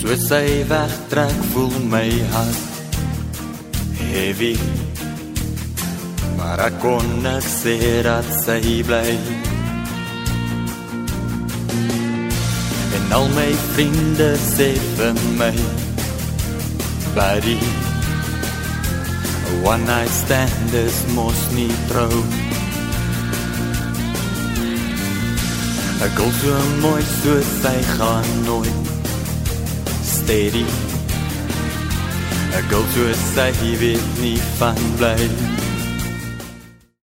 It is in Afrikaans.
Soos sy wegtrek voel my hart heavy, maar ek kon net sê dat sy bly. En al my vriende sê vir my, buddy, one night stand is mos nie trou. Ek girl so mooi soos sy gaan nooit steady. Ek girl soos sy weet nie van bly.